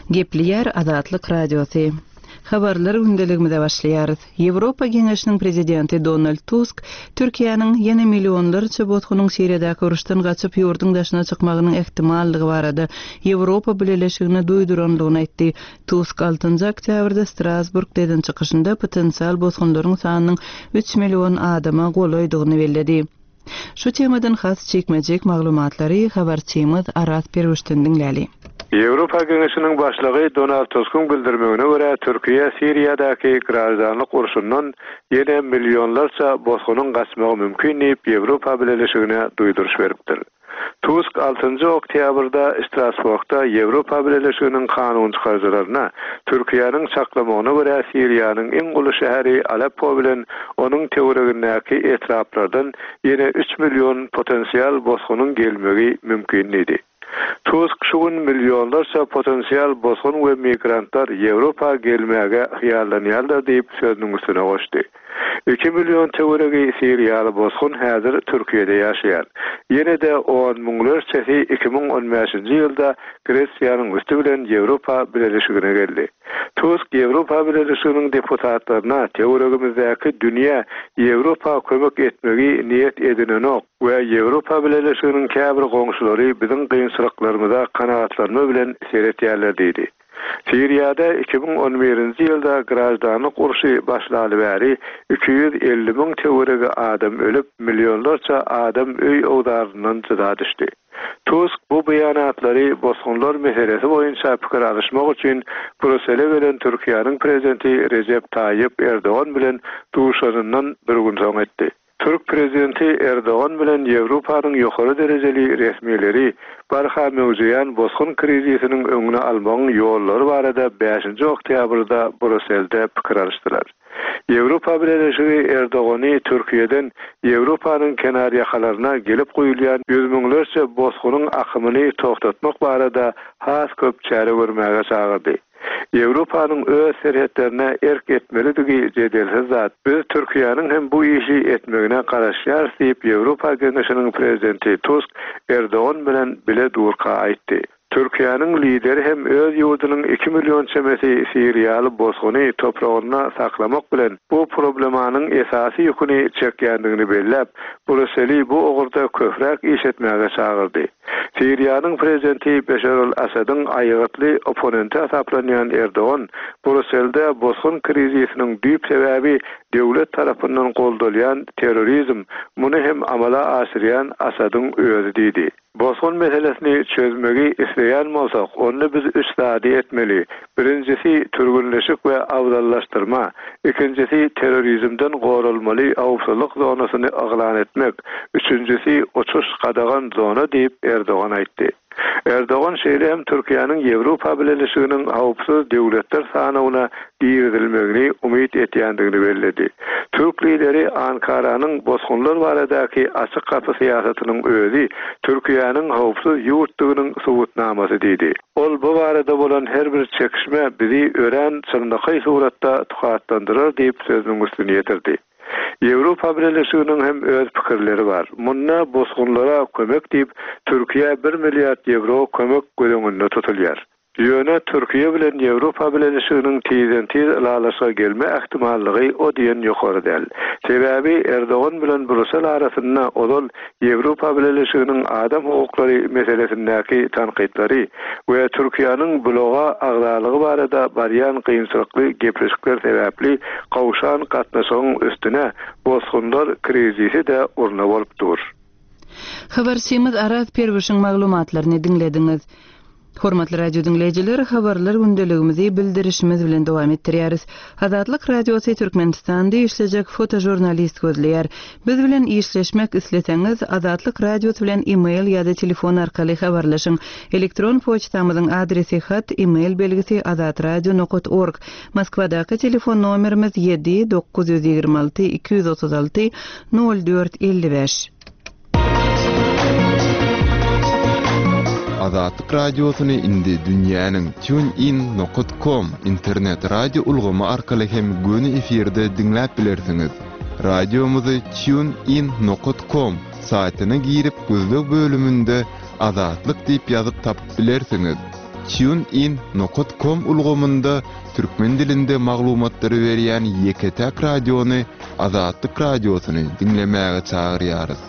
Gepliyer Azatlyk Radiosu. Habarlar gündeligimizde başlaýarys. Ýewropa Geňeşiniň prezidenti Donald Tusk Türkiýanyň ýene millionlarça botgunyň Siriýadaky uruşdan gaçyp ýurdun daşyna çykmagynyň ehtimallygy barada Ýewropa bileşigine duýduranlygyny aýtdy. Tusk 6 oktýabrda Strasburgdan çykyşynda potensial botgunlaryň sanynyň 3 million adama golaýdygyny bellädi. Şu temadan has çekmejek maglumatlary habarçymyz Aras Perwişden dinläli. Ýewropa Geňeşiniň başlygy Donald Tusk'un bildirmegine görä Türkiýe Siriýadaky grazanlyk uruşundan ýene millionlarça botgunyň gaçmagy mümkin diýip Ýewropa bileşigine duýduruş beripdir. Tusk 6 oktýabrda Strasburgda Ýewropa bileşiginiň kanun çykarjylaryna Türkiýanyň çaklamagyna görä Siriýanyň iň guly şäheri Aleppo bilen onuň teoregindäki etraplardan ýene 3 million potensial botgunyň gelmegi mümkin idi. Tusk şugun milyonlarça potensial bosgun we migrantlar Ýewropa gelmäge hyallanýarlar diýip sözüniň üstüne goşdy. 2 milyon teoregi Siriýaly bosgun häzir Türkiýede ýaşaýar. Ýene-de 10 miňlerçesi 2015-nji ýylda Gresiýanyň üstü bilen Ýewropa bileşigine geldi. Tusk Ýewropa bileşiginiň deputatlaryna teoregimizdäki dünýä Ýewropa kömek etmegi niýet edinenek we Ýewropa bileşiginiň käbir goňşulary biziň gynçylyklarymyza kanagatlanma bilen seretýärler diýdi. Siriýada 2011-nji ýylda grazdanlyk uruşy başlady bäri 250 000 teoregi adam ölüp millionlarça adam öý owdaryndan jyda düşdi. Tusk bu beýanatlary bosgunlar meselesi boýunça pikir alışmak üçin Brüssele bilen Türkiýanyň prezidenti Recep Tayyip Erdoğan bilen duşaryndan bir gün soň etdi. Türk prezidenti Erdoğan bilen Ýewropanyň ýokary derejeli resmileri barha mewzuyan bosgun krizisiniň öňüne almagyň ýollary barada 5 oktýabrda Brüsselde pikir alışdylar. Ýewropa bileşigi Erdoğany Türkiýeden Ýewropanyň kenar ýakalaryna gelip goýulýan 100 miňlerçe bosgunyň akymyny toktatmak barada has köp çäre görmäge çagyrdy. Ýewropanyň öz serhetlerine erk etmelidigi jedelsiz zat. Biz Türkiýanyň hem bu işi etmegine garaşýar diýip Ýewropa Geňeşiniň prezidenti Tusk Erdoğan bilen bile durka aýtdy. Türkiýanyň lideri hem öz ýurdunyň 2 million çemesi Siriýaly bosguny topragyna saklamak bilen bu problemanyň esasy ýüküni çekýändigini belläp, Brüsseli bu ogurda köpräk iş etmäge çagyrdy. Siriýanyň prezidenti Beşar el-Asadyň aýygatly oponenti hasaplanýan Erdoğan, Brüsselde bosgun krizisiniň düýp sebäbi döwlet tarapyndan goldalýan terrorizm, muny hem amala aşyrýan Asadyň özi diýdi. Bosgun meselesini çözmegi isleýän bolsak, onu biz 3 sady etmeli. Birincisi türgünleşik we awdallaşdyrma, ikincisi terrorizmden gorulmaly awfsuzlyk zonasyny aglan etmek, üçüncüsi uçuş gadagan zona diýip Erdoğan aýtdy. Erdoğan şeýle hem Türkiýanyň Ýewropa bileşiginiň hawpsuz döwletler sanawyna giýirilmegini umyt etýändigini belledi. Türk lideri Ankaranyň bosgunlar baradaky açyk kapy syýasatynyň özi Türkiýanyň hawpsuz ýurtdygynyň subutnamasy diýdi. Ol bu barada bolan her bir çekişme bizi ören çyndaky suratda tuhatlandyrar diýip sözüniň üstüne ýetirdi. Ýewropa bileşiginiň hem öz pikirleri bar. Munna bosgunlara kömek diýip Türkiýe 1 milliard euro kömek göreňinde tutulýar. Ýöne Türkiýe bilen Ýewropa bileşiginiň tiz alalaşa gelme ähtimallygy o diýen ýokary däl. Sebäbi Erdoğan bilen Brüssel arasynda olal Ýewropa bileşiginiň adam hukuklary meselesindäki tanqidleri we Türkiýanyň bloga agdalygy barada barýan kynçylykly gepleşikler sebäpli gawşan gatnaşygyň üstüne bosgunlar krizisi de urna bolup dur. Habarçymyz Aras Perwişiň maglumatlaryny dinlediňiz. Hormatly radio dinleyijileri, habarlar gündeligimizi bildirişimiz bilen dowam etdirýäris. Azatlyk Radiosu Türkmenistanda işlejek fotojurnalist gözleýär. Biz bilen işleşmek isleseňiz, Azatlyk Radiosu bilen e-mail ýa-da telefon arkaly habarlaşyň. Elektron poçtamyzyň adresi hat e-mail belgisi azatradio.org. Moskwadaky telefon nomerimiz 7-926 236 0455. Azatlyk Radiosyny indi dünýäniň tunein.com internet radio ulgamy arkaly hem göni efirde dinläp bilersiňiz. Radiomuzy tunein.com saýtyna girip gözlük bölümünde Azatlyk diýip ýazyp tapyp bilersiňiz. tunein.com ulgamında türkmen dilinde maglumatları berýän Ýeketäk radiony Azatlyk radiosyny dinlemäge çagyrýarys.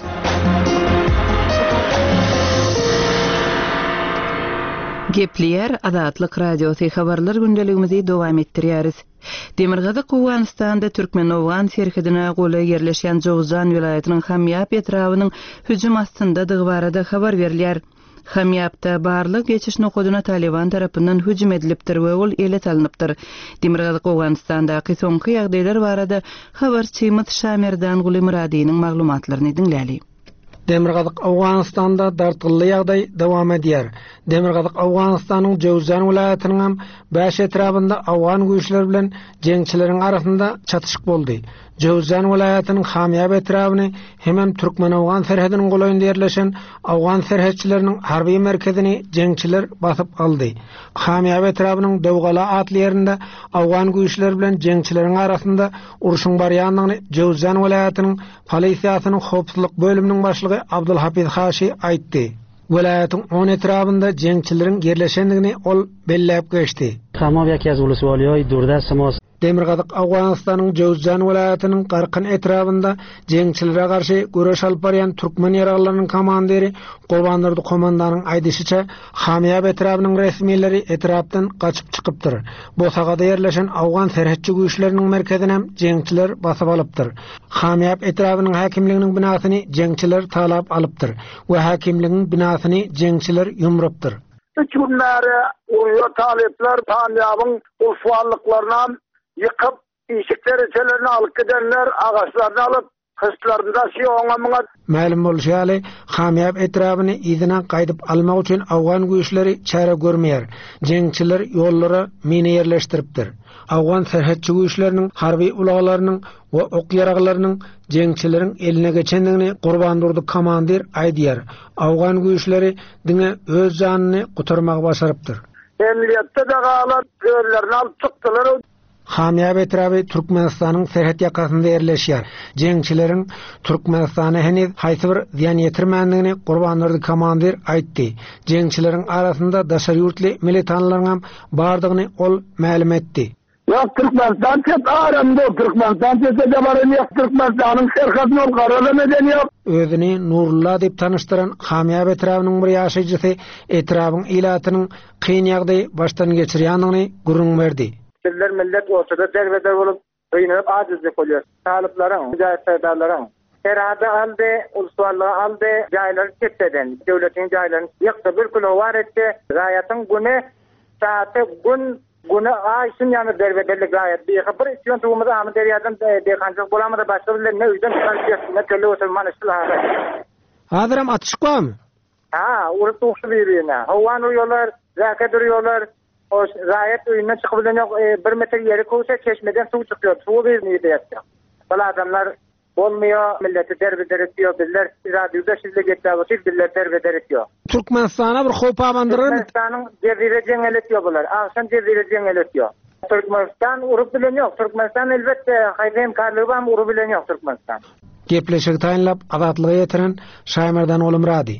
Gepleýär Azatlyk radiosy habarlar gündeligimizi dowam etdirýäris. Demirgazyk Owganystanda Türkmen-Owgan serhedine goly yerleşen Jowzan vilayatynyň Hamýap etrawynyň hüjüm astyndadygy barada habar berilýär. Hamýapda barlyk geçiş nokoduna Taliban tarapyndan hüjüm edilipdir we ol ele salynıpdyr. Demirgazyk Owganystandaky soňky ýagdaýlar barada habarçymyz Şamerdan Guly Muradynyň maglumatlaryny dinläli. Demirgazyk Owganystanda dartgyly ýagdaý dowam edýär. Demirgazyk Owganystanyň Jowzan vilayatynyň 5 etrabynda Awgan güýçleri bilen jeňçileriň arasynda çatyşyk boldy. Jowzan vilayatynyň Hamýap etrabyny hemem Türkmen-Awgan serhediniň golaýynda ýerleşen Awgan serhetçileriniň harby merkezini jeňçiler basyp aldy. Hamýap etrabynyň Dowgala atly ýerinde Awgan güýçleri bilen jeňçileriň arasynda uruşyň barýanlygyny Jowzan vilayatynyň polisiýasynyň howpsuzlyk bölüminiň başlygy Abdulhafiz Haşy aýtdy. Vilayatyň 10 etrabynda jeňçileriň ýerleşendigini ol belläp geçdi. Hamam ýaky ýazylyş bolýar, durda semos. Demirgazyk Owganystanyň Jowzan vilayatynyň Garqyn etrabynda jeňçilere garşy göreş alyp barýan türkmen ýaraglarynyň komandiri Gurbandardy komandanyň aýdyşyça Hamýap etrabynyň resmiýetleri etrapdan gaçyp çykypdyr. Bu sagada ýerleşen Awgan serhetçi güýçleriniň merkezine jeňçiler basyp alypdyr. Hamýap etrabynyň hakimliginiň binasyny jeňçiler talap alypdyr we hakimliginiň binasyny jeňçiler ýumrapdyr. Hükümleri, uyu talepler, Hamýabyň ulsuwanlyklaryndan yıkıp işikleri içelerini alıp gidenler ağaçlarını alıp kışlarında oňa Ma'lum bolýaly, Hamýap etrabyny ýygyna gaýdyp almak üçin Awgan güýçleri çare görmeýär. Jeňçiler ýollary mine ýerleşdiripdir. Awgan serhetçi güýçleriniň harby ulaglarynyň we ok ýaraglarynyň jeňçileriň eline geçendigini Gurbandardy komandir aýdýar. Awgan güýçleri diňe öz janyny gutarmagy başarypdyr. Emniyette de galat görlerini alıp çykdylar. Hamýap etrapy Türkmenistanyň serhet ýakasynda ýerleşýär. Jeňçileriň Türkmenistana heniz haýsy bir ziýan ýetirmändigini Gurbandardy komandir aýtdy. Jeňçileriň arasynda daşary ýurtly militanlaryň bardygyny ol ma'lum etdi. Ýok Türkmenistan çet aramda Türkmenistan çetde barany ýok Türkmenistanyň serhedini ol garadan eden ýok. Özüni Nurullah diýip tanıştyran Hamýap etrabynyň bir ýaşaýjysy etrabyň ilatynyň kyn ýagdaý başdan geçirýändigini gurrun berdi. Millet ortada derbeder olup kıyınıp acizlik oluyor. Talıpların, mücahit saydarların. Herada aldı, uluslarlığı aldı, cayları çetteden, devletin caylarını yıktı, bir kilo var etti. Gayatın günü, saati günü ayşın yanı derbederlik gayet. Bir isyon tuğumuzda Ahmet Deriya'dan dekancılık bulamadı, başka bile ne üyden ne köle oturman ısılahı. Hazıram atışık var mı? Uğrut tuğuşu birbirine. Havan uyuyorlar, zaka duruyorlar. O gayet oyundan çıkıp yok 1 metre yeri koysa çeşmeden su çıkıyor. Su vermeyi de yapıyor. Böyle adamlar olmuyor. Milleti derbeder ediyor. Biller radyoda sizle geçiyor. Biller derbeder ediyor. Türkmenistan'a bir hopa bandırır mı? Türkmenistan'ın cezire cengeletiyor bunlar. Akşam cezire cengeletiyor. Türkmenistan urup bilen yok. Türkmenistan elbette hayfem karlığı var mı urup bilen yok Türkmenistan. Gepleşik tayinlap azatlığı yetiren Şaymerdan Guly Murady.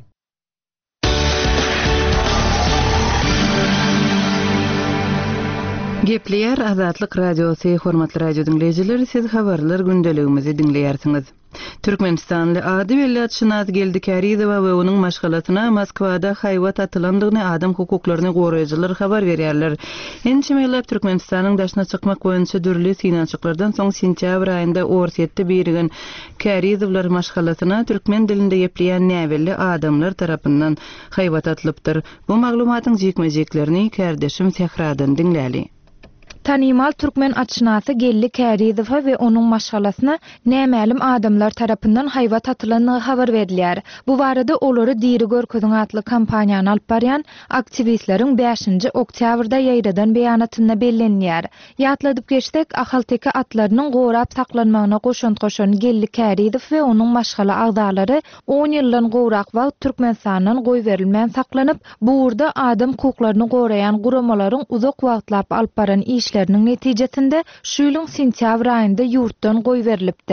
Gepleýär Azatlyk radiosy, hormatly radio dinleýijiler, siz habarlar gündeligimizi dinleýärsiňiz. Türkmenistanly ady wellat şynaz geldi Karizowa we onuň maşgalatyna Moskwada haýwat atylandygyny adam hukuklaryny goraýjylar habar berýärler. Ençemeýlap Türkmenistanyň daşna çykmak boýunça dürli synançyklardan soň sentýabr aýynda Orsetde berigen Karizowlar maşgalatyna türkmen dilinde gepleýän näwelli adamlar tarapyndan haýwat atylypdyr. Bu maglumatyň jekmejeklerini kardeşim Sehradan dinläli. Tanymal türkmen atşynasy Gelli Karizow we onuň maşgalasyna nämälim adamlar tarapyndan haýwat atylandygy habar berilýär. Bu barada olary Diri Görkezin atly kampaniýany alyp barýan aktivistleriň 5-nji oktýabrda ýaýradan beýanatyna bellenýär. Ýatladyp geçsek, ahalteki atlarynyň gorap saklanmagyna goşan Gelli Karizow we onuň maşgala agdalary 10 ýyldan gowrak wagt Türkmenistanyň goý berilmän saklanyp, bu urda adam hukuklaryny goraýan guramalaryň uzak wagtlap alyp baran işleriniň netijesinde şu ýylyň sentýabr aýynda ýurtdan goý berilipdi.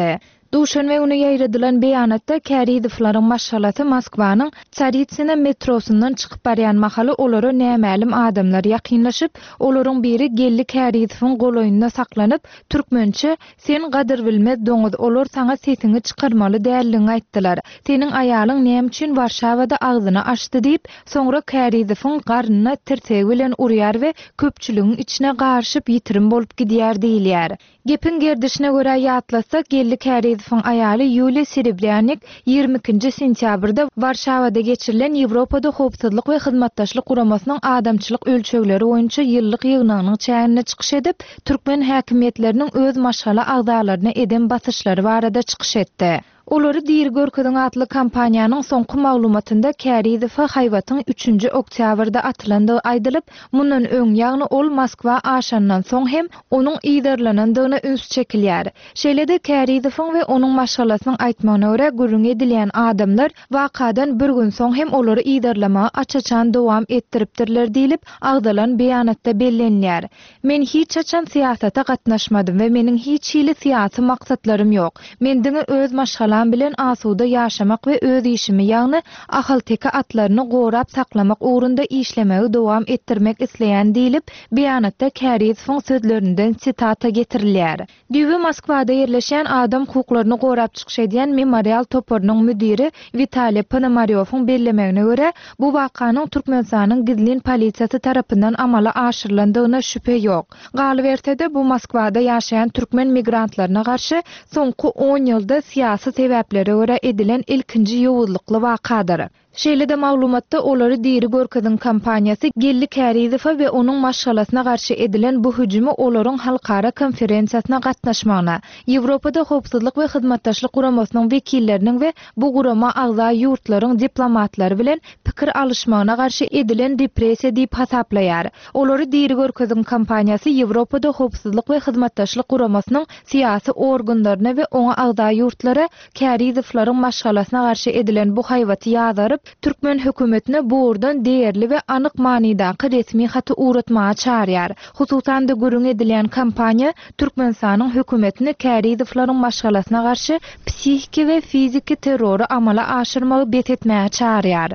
Duşan we onu ýaýradylan beýanatda Käridowlaryň maşgalasy Moskwanyň Tsaritsina metrosundan çykyp barýan mahaly olary nämälim adamlar ýakynlaşyp, olaryň biri gelli Käridowyň goloýunda saklanyp, türkmençe "Sen gadyr bilmez doňuz, olar saňa sesiňi çykarmaly" dälligini aýtdylar. "Seniň aýalyň näme üçin Warşawada agzyny açdy" diýip, soňra Käridowyň garnyna tirsegi bilen urýar we köpçüligiň içine garşyp ýitirim bolup gidýär diýilýär. Gepin gerdişine göre ýatlasak, gelli Käridowyň aýaly Yuliya Serebryanik 22 sentýabrda Warşawada geçirilen Ýewropada howpsuzlyk we hyzmatdaşlyk guramasynyň adamçylyk ölçegleri boýunça ýyllyk ýygnagynyň çäğine çykyş edip, türkmen häkimetleriniň öz maşgala agdalaryna eden basyşlary barada çykyş etdi. Olary diýir görkezin atly kampaniýanyň soňky maglumatynda Käridow haýwatyň 3 oktýabrda atylandygy aýdylyp, mundan öň ýagny ol Moskwa aşandan soň hem onuň iýderlenendigine üns çekilýär. Şeýlede Käridowyň we onuň maşgalasynyň aýtmagyna görä gürrüň edilýän adamlar wakadan bir gün soň hem olary iýderleme açaçan dowam etdiripdirler diýilip, agdalan beýanatda bellenýär. "Men hiç açan siýasata gatnaşmadym we meniň hiç hili siýasy maksatlarym ýok. Men diňe öz maşgalam bilen asuda ýaşamak we öz işimi ýagny ahal teke atlaryny gorap saklamak ugrunda işlemegi dowam etdirmek isleýän diýilip, beýanatda Käridowyň sözlerinden sitata getirilýär. Düýbe Moskwada ýerleşen adam hukuklaryny gorap çykyş edýän Memorial toporynyň müdiri Vitaliy Ponomaryowyň bellemegine görä, bu wakanyň Türkmenistanyň gizlin polisiýasy tarapyndan amala aşyrylandygyna şüphe ýok. Galybertede bu Moskwada ýaşaýan türkmen migrantlaryna garşy soňky 10 ýylda siýasy sebeplere göre edilen ilkinji ýowuzlykly wakadyr. Şeýlede maglumatda olary diýri görkezin kampaniýasy gelli Käridow we onuň maşgalasyna garşy edilen bu hüjümi olaryň halkara konferensiýasyna gatnaşmagyna, Ýewropada howpsuzlyk we hyzmatdaşlyk guramasynyň wekilleriniň we bu gurama agza ýurtlaryň diplomatlary bilen pikir alışmagyna garşy edilen repressiýa diýip hasaplaýar. Olary diýri görkezin kampaniýasy Ýewropada howpsuzlyk we hyzmatdaşlyk guramasynyň siýasy organlaryna we oňa agza ýurtlara Käridowlaryň maşgalasyna garşy edilen bu haýwaty ýazaryp, Türkmen hökümetine buurdan değerli we anyk manydaky resmi haty uğratmağa çağırýar. Hususan da gürrüň edilen kampaniýa Türkmenistanyň hökümetini Käridowlaryň maşgalasyna garşy psihiki we fiziki terrory amala aşyrmagy bet etmäge çağırýar.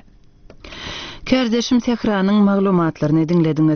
Kärdeşim Sehranyň maglumatlaryny dinlediňiz.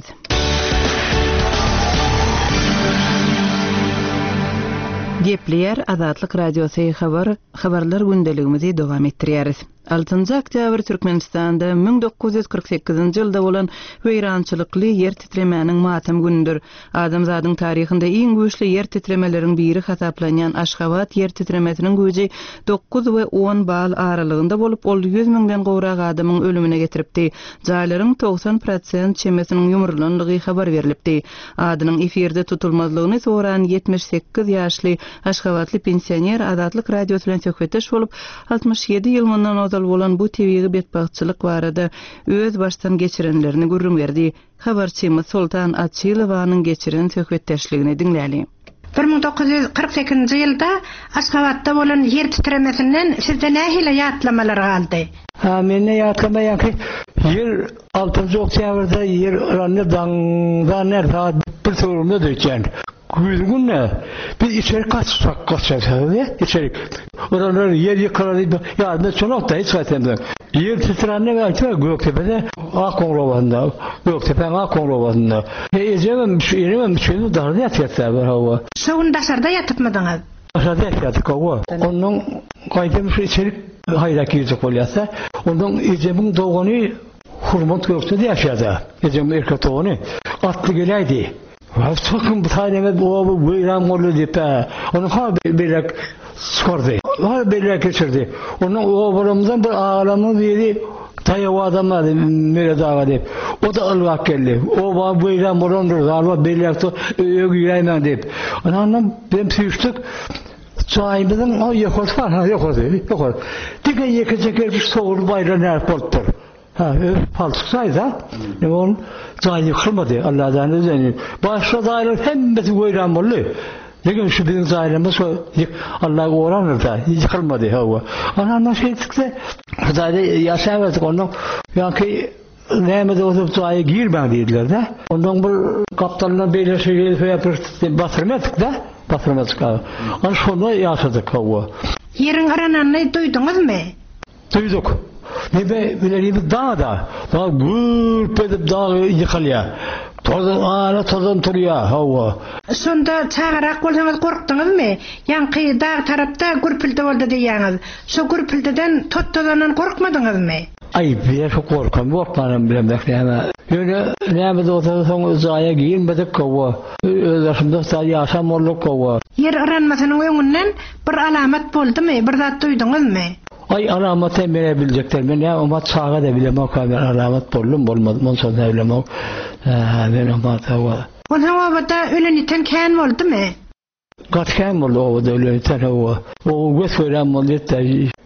Gepleýär Azatlyk Radiosy habarlar gündeligimizi dowam etdirýäris. 6 oktyabr Türkmenistanda 1948-nji ýylda bolan weýrançylykly yer titremäniň matam günüdür. Adamzadyň taryhynda iň güýçli yer titremeleriň biri hasaplanýan Aşgabat yer titremesiniň güýji 9 we 10 bal aralygynda bolup, ol 100 000den gowrak adamyň ölümine getiripdi. Jaýlaryň 90% çemesiniň ýumurlanlygy habar berilipdi. Adynyň efirde tutulmazlygyny soran 78 ýaşly Aşgabatly pensioner Azatlyk Radiosu bilen söhbetdeş bolup, 67 ýyl mundan bolan bu tebiği betbaççylyk barada öz baştan geçirenlerini gürrüm berdi. Habarçymyz Sultan Atçylowanyň geçiren söhbetdeşligini dinläli. 1948-nji ýylda Aşgabatda bolan yer titremesinden sizde nähile ýatlamalar galdy? Menne ýatlama ýa-ki yer 6 oktýabrda yer ranny daňdan nerda bir turumda döýken. Güzgünne bir içeri kaçacak içeri. Oralar yer yıkılan ya ne çok da hiç zaten. Yer titrenme ve Göktepe'de Akkonrova'nda, Göktepe'nin Akkonrova'nda. Ecemem şu darda yatıyor hava. Şoğun daşarda yatıp mıdınız? Daşarda yatıyorduk hava. Onun kaydemiş içeri hayra girecek oluyorsa, onun Ecem'in doğunu Hurmat Göktepe'de yaşadı. Ecem'in erkek doğunu. Atlı geleydi. Sakın bir tane bu buyuran oldu deyip onu belirek skordu. Belirek geçirdi. Onun oğullarımızdan bir ağlamın biri tayağı adamlar böyle dağa deyip. O da ılgak geldi. O buyuran olundur. Allah belirek yüreğinden deyip. Ondan ben püyüştük. Çayımızın o yokurdu var. Yokurdu. Dike yekecek bir soğur bayrağı airporttur. Paltıksaydı ne onun zayi yıkılmadı Allah'dan özel. Başka zaylar hemmeti koyran bollu. Lekin şu bizim zaylarımız Allah'a oranır da yıkılmadı hava. Anamdan şey çıktı. Zayda yaşayamadık ondan. Yani neyme de o zayı girmen dediler de. Ondan bir kaptanla böyle şey yapıp batırmadık da. Batırmazka. An şonu yaşadık hava. Yerin arananı duydunuz mu? Duyduk. Nebe bilerimiz dağda. Dağ gürp edip dağ yıkılıyor. Tozdan duruyor hava. Sonda çağırak olsanız korktunuz mu? Yankı dağ tarafta gürpülde oldu diýäňiz. Şu gürpüldeden tottodan korkmadınız mı? Ay bir çok korkmam bilemek ama. Yöne näme de olsa soň uzaya girmedik hava. Özümde sadece yaşam olduk hava. Yer aranmasynyň öňünden bir alamat boldymy? Bir zat duydunuz mu? Ay alamat bilecekler. Men ya umat sağa da bilemem kadar alamat boldum bolmadı. Mon sonra bilemem. Ben umat hava. On havada öleniten kän boldy mu? Gatken boldu o da öleniten hava. O gösören moletta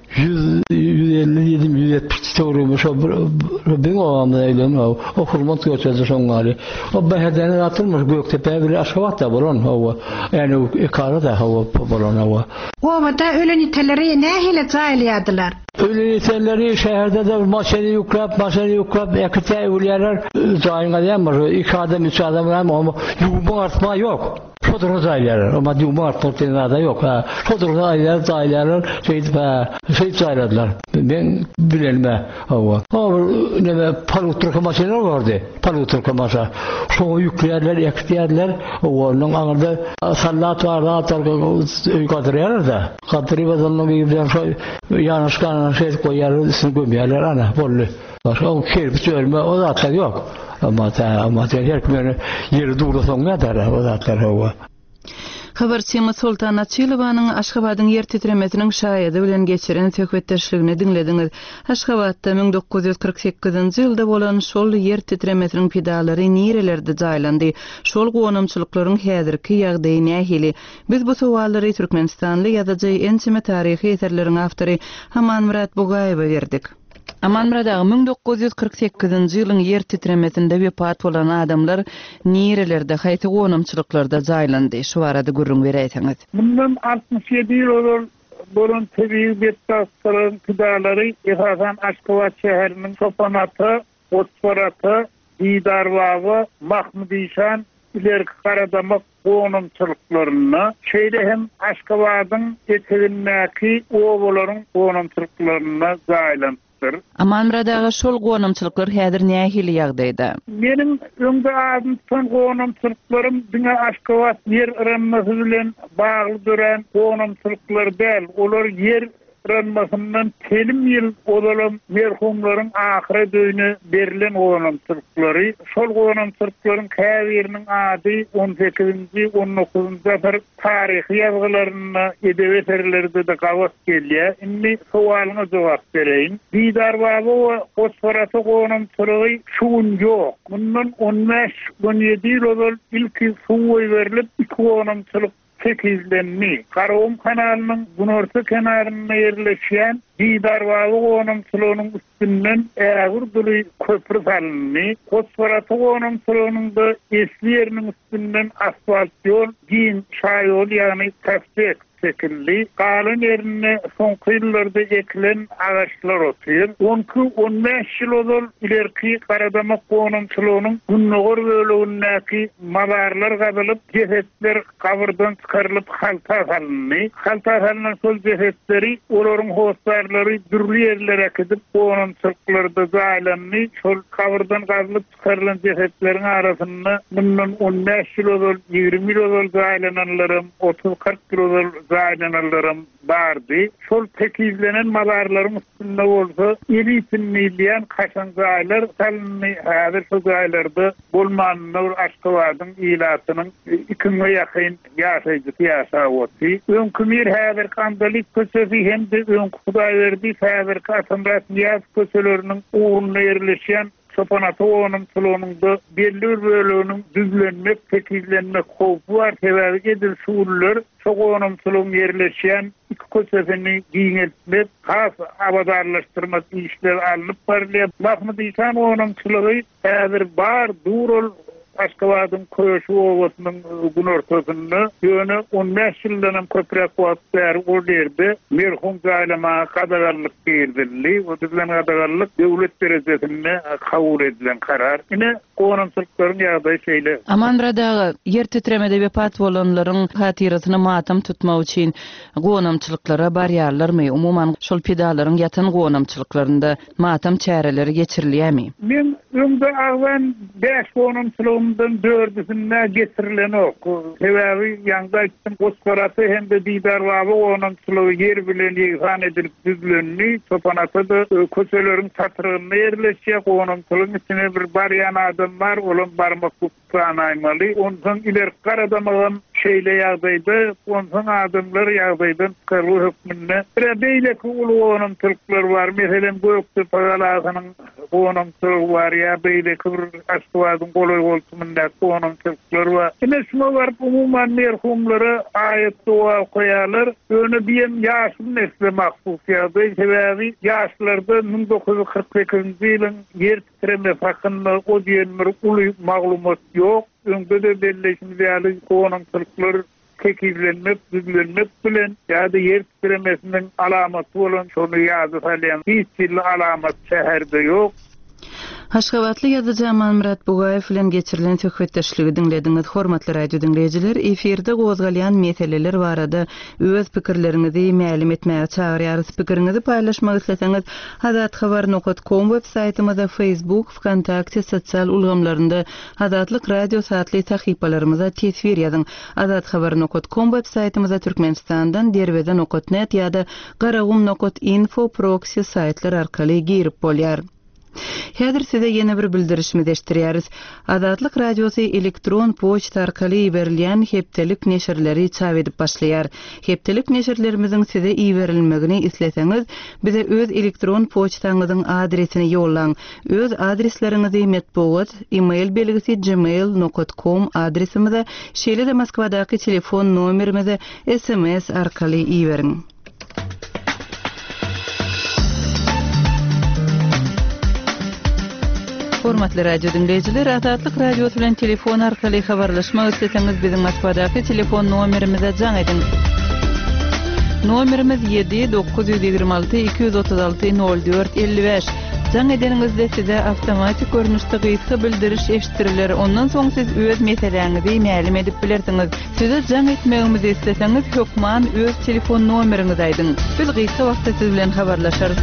150-170 doğruymuş o ben oğamda eylem o hurmat göçezi sonları o behedene atılmış Göktepe bir aşavat da bolon hava yani ikara da hava bolon hava o da öleniteleri ne hile zayladılar öleniteleri şehirde de maşeni yukrap yakıta evliyalar zayına diyemir 2 adam 3 adam ama yuğumun artma yok. Şodurun zaylalar ama yuğumun artma da yok. Şodurun zaylalar şey zayladılar. Ben bilenme hava. Ama ne paluturka maşinler vardı. Paluturka maşa. Şu yükleyerler, yakıtlarlar. Onun anında sallat var, atar kadriyeler de. Kadriye bazında bir yanlışkan şey koyarlar, üstüne gömüyorlar ana bollu. Başka o kirpi ölme o zaten yok. Ama her gün yeri durdu sonra da o zaten hava. Habarçymyz Sultan Açylowanyň Aşgabatyň yer titremesiniň şahyady bilen geçiren söhbetdeşligini dinlediňiz. Aşgabatda 1948-nji ýylda bolan şol yer titremesiniň pedalary nerelerde jaýlandy? Şol gonamçylyklaryň häzirki ýagdaýy nähili? Biz bu sowallary Türkmenistanly ýazyjy ençime taryhy eserleriň awtory Hamanmurat Bugaýewa berdik. Amanmurat ağa 1948-nji ýylyň yer titremesinde wepat bolan adamlar nerelerde haýsy gonamçylyklarda jaýlandy? Şu arada gurrun bereýsiňiz. Bundan 67 ýyl bolan tebii betdaşlaryň pedalary esasan Aşgabat şäheriniň Sopanaty, Otparaty, Didarbagy, Mahmudişan ilerki Karadamak gonamçylyklaryny şeýle hem Aşgabatyň etegindäki owalaryň gonamçylyklaryna jaýlandy. Amanmurat ağa şol gonamçylyklar häzir nähili ýagdaýda? Menim öňde adyň gonamçylyklarym diňe Aşgabat yer aranmasy bilen bagly duran gonamçylyklar däl. Olar yer aranmasyndan telim ýyl odalan merhumlaryň ahyry döýüne berilen gonamçylyklary. Şol gonamçylyklaryň käbiriniň ady 18-nji 19-njy asr taryhy ýazgylaryna edebiyat eserlerinde de gawas gelýär. Indi sowalyňa jogap bereýin. Didarbagy we Osfaraty gonamçylygy şuň ýok. Bundan 15-17 ýyl ilki suwy berilip iki gonamçylyk çekildenmi. Karawum kanalynyň günorta kenaryna ýerleşýän Didarbagy gonamçylygynyň üstünden ägir duly köprü salyndy. Osfaraty gonamçylygynyň da esli ýeriniň üstünden asfalt ýol, giň şaýol ýagny täsbek çekildi. Kalın yerine soňky ýyllarda ekilen agaçlar otýar. 10-15 ýyl ilerki Karadamak gonamçylygynyň günnogor bölegindäki malarlar gazylyp, jesetler kabyrdan çykarylyp halta salyndy. Halta salynan şol jesetleri olaryň hostarlary dürli ýerlere gidip gonamçylyklarda jaýlandy. Şol kabyrdan gazylyp çykarylan jesetleriň arasynda bundan 15 ýyl, 20 ýyl jaýlananlarym, 30-40 ýyl zaýlananlarym bardy. Şol tekizlenen malarlaryň üstünde bolsa, elitinliýän kaçan zaýlar salny häzir şu zaýlarda bolmanyny Aşgabatyň ilatynyň 2-nge ýakyn ýaşaýjy ýaşawaty. Öňkümir häzir kandalyk köçesi hem de öňkü Hudaýberdi häzir Katamrat Niyaz köçeleriniň uğruna ýerleşýän Sopanaty gonamçylygynyň da belli bir böleginiň düzlenmek, tekizlenmek howpy bar. Sebäbi edil şuurlar şu gonamçylygyň ýerleşýän iki köçesini giňeltmek, has abadarlaşdyrmak işler alyp barýar. Mahmudişan gonamçylygy häzir bar durul Aşgabat'ın köşü owasynyň gün ortasynda ýöne 15 ýyldan köprek wagt bäri o ýerde merhum gaýlama gadagarlyk berdirildi. O gadagarlyk döwlet derejesinde kabul edilen karar. Ine gonamçylyklaryň ýagdaýy şeýle. Amanradagy yer titremede wepat bolanlaryň hatirasyny matam tutmak üçin gonamçylyklara barýarlarmy? Umuman şol pedalaryň ýatan gonamçylyklaryna matam çäreleri geçirilýärmi? Men öňde agwan 5 gonamçylygymdan 4-üsine getirilen ok. Sebäbi ýangda aýtdym, Osparasy hem-de Didar baby gonamçylygy yer bilen ýygan edilip düzlenýär. Sopanatda köçeleriň tatyryny ýerleşýär. Gonamçylygyň içine bir barýan adam bar, olam barmak tutanaýmaly. Ondan iler garadamagan şeýle ýagdaýda, ondan adamlar ýagdaýdan kırlı hükmünde. Beýleki ulu gonamçylyklar bar. Meselen Gökçe Pagalasynyň gonamçylygy bar ýa beýleki bir Aşgabatyň goloý bolsunda gonamçylyklar bar. Ine şuna bar umuman merhumlara aýat dua koýarlar. Öňe diýen ýaşly nesle mahsus ýagdaý sebäbi ýaşlarda 1948-nji ýylyň yer titreme hakynda o diýen bir uly maglumat ýok. Öňde de belleşmeli gonamçylyklar kekizlenmek, düzlenmek bilen ýa-da yer titremesiniň alamaty bolan şonu ýazyp alýan hiç alamat şäherde ýok. Aşgabatly ýazyjy Amanmurat Bugaýew bilen geçirilen söhbetdeşligi dinlediňiz. Hormatly radio dinleýijiler, efirde gozgalýan meseleler barada öz pikirleriňizi mälim etmäge çagyrýarys. Pikiriňizi paýlaşmak isleseňiz, hadathabar.com web saýtymyzda, Facebook, Wkontakte sosial ulgamlarynda Hadatlyk radio satly sahypalarymyza tesvir ýazyň. Hadathabar.com web saýtymyzda Türkmenistandan derweden.net ýa-da garagum.info proxy saýtlar arkaly girip bolýar. Häzir size ýene bir bildirişmi eşdirýäris. Adatlyk radiosy elektron poçta arkaly berilýän hepdelik neşirleri çap edip başlaýar. Hepdelik neşirlerimiziň size iberilmegini isleseňiz, bize öz elektron poçtaňyzyň adresini ýollaň. Öz adresleriňizi metbuat, email belgisi gmail.com adresimizde, şeýle de Moskwadaky telefon nomerimize SMS arkaly iberiň. Hormatly radio dinleýijiler, Adatlyk radiosy bilen telefon arkaly habarlaşmak isleseňiz biziň Moskwadaky telefon nomerimize jaň edin. Nomerimiz 7-926-236-04-55. Jaň edeniňizde size awtomatik görnüşde gysga bildiriş eşitdiriler. Ondan soň siz öz meseleňizi mälim edip bilersiňiz. Size jaň etmegimizi isleseňiz, hökman öz telefon nomeriňizi aýdyň. Biz gysga wagtda siz bilen habarlaşarys.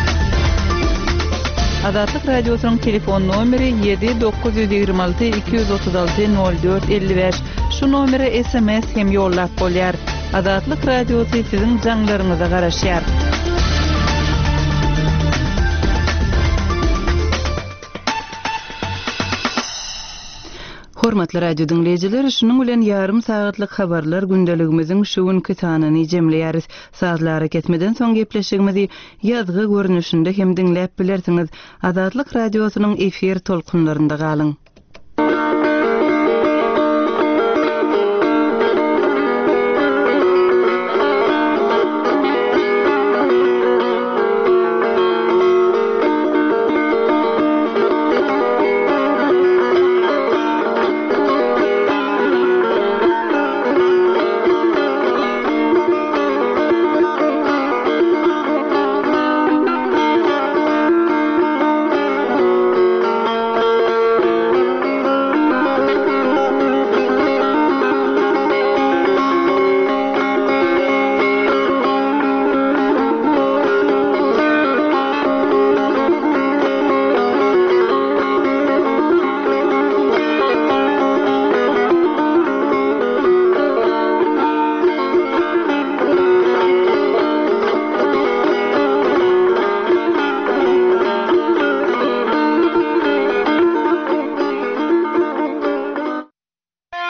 Adatlyk radiosynyň telefon nomeri 7-926-236-04-55. Şu nomere SMS hem ýollap bolýar. Adatlyk radiosy siziň jaňlaryňyza garaşýar. Hormatly radio dinleýijiler, şunuň bilen ýarym sagatlyk habarlar gündeligimiziň şu günkü sanyny jemleýäris. Saatlara ketmeden soň gepleşigimizi ýazgy görnüşinde hem dinläp bilersiňiz. Adatlyk radiosynyň efir tolkunlarynda galyň.